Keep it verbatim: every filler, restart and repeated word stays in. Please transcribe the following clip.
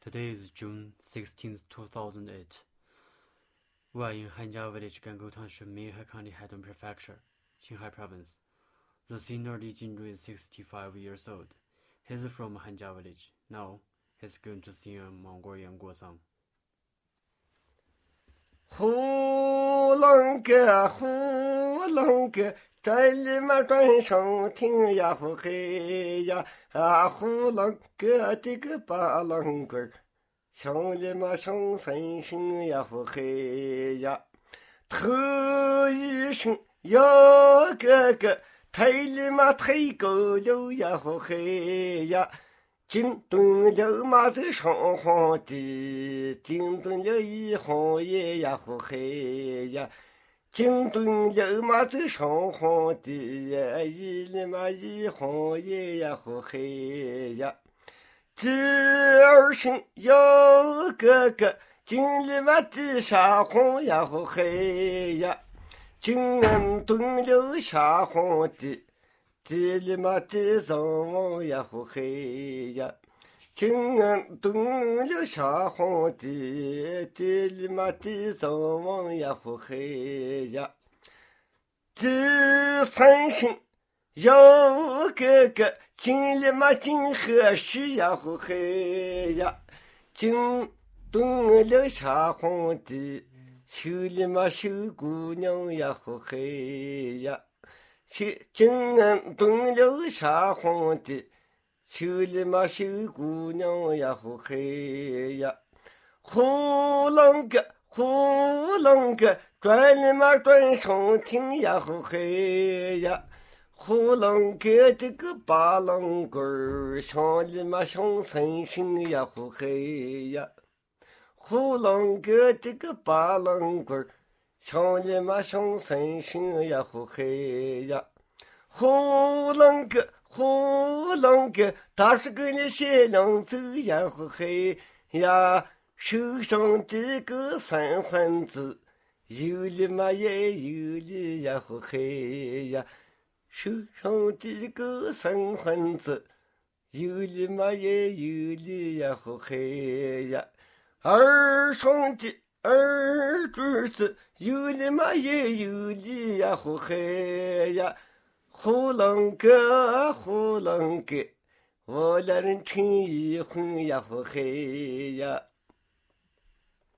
Today is June sixteenth, two thousand eight. We are in Hanjia Village, Gankou Township, Minhai County, Haidong Prefecture, Qinghai Province. The senior Li Jinru is sixty-five years old. He is from Hanjia Village. Now, he is going to sing a Mongolian Guo song. 呼啷个呼啷个，这里嘛转身听呀呼嘿呀，啊呼啷个这个巴啷个，乡里嘛乡声声呀呼嘿呀，头一声呀个个，台里嘛抬高了呀呼嘿呀。金墩了马子上皇帝，金墩了一行也呀呼嘿呀，金墩了马子上皇帝呀，一里嘛一行也呀呼嘿呀，第二声有个个，金里嘛地下皇呀呼嘿呀，金墩了下皇帝。地里嘛地藏王呀呼嘿呀，金安东了下皇帝，地里嘛地藏王呀呼嘿呀，第三声有个个，金里嘛金和氏呀呼嘿呀，金东了下皇帝，手里嘛绣姑娘呀呼嘿呀。金安东了下皇帝，手里嘛绣姑娘呀呼嘿呀，呼啷个呼啷个，转里嘛转上听呀呼嘿呀，呼啷个这个巴啷个，乡里嘛乡声声呀呼嘿呀，呼啷个这个巴啷个。乡里嘛乡声声呀呼嘿呀，呼啷个呼啷个，大是跟你斜梁走呀呼嘿呀，手上这个三环子，有理嘛也有理呀呼嘿呀，手上这个三环子，有理嘛也有理呀呼嘿呀，二双的。二柱子有理嘛也有理呀呼嘿呀，呼啷个呼啷个，我俩人成一婚呀呼嘿呀。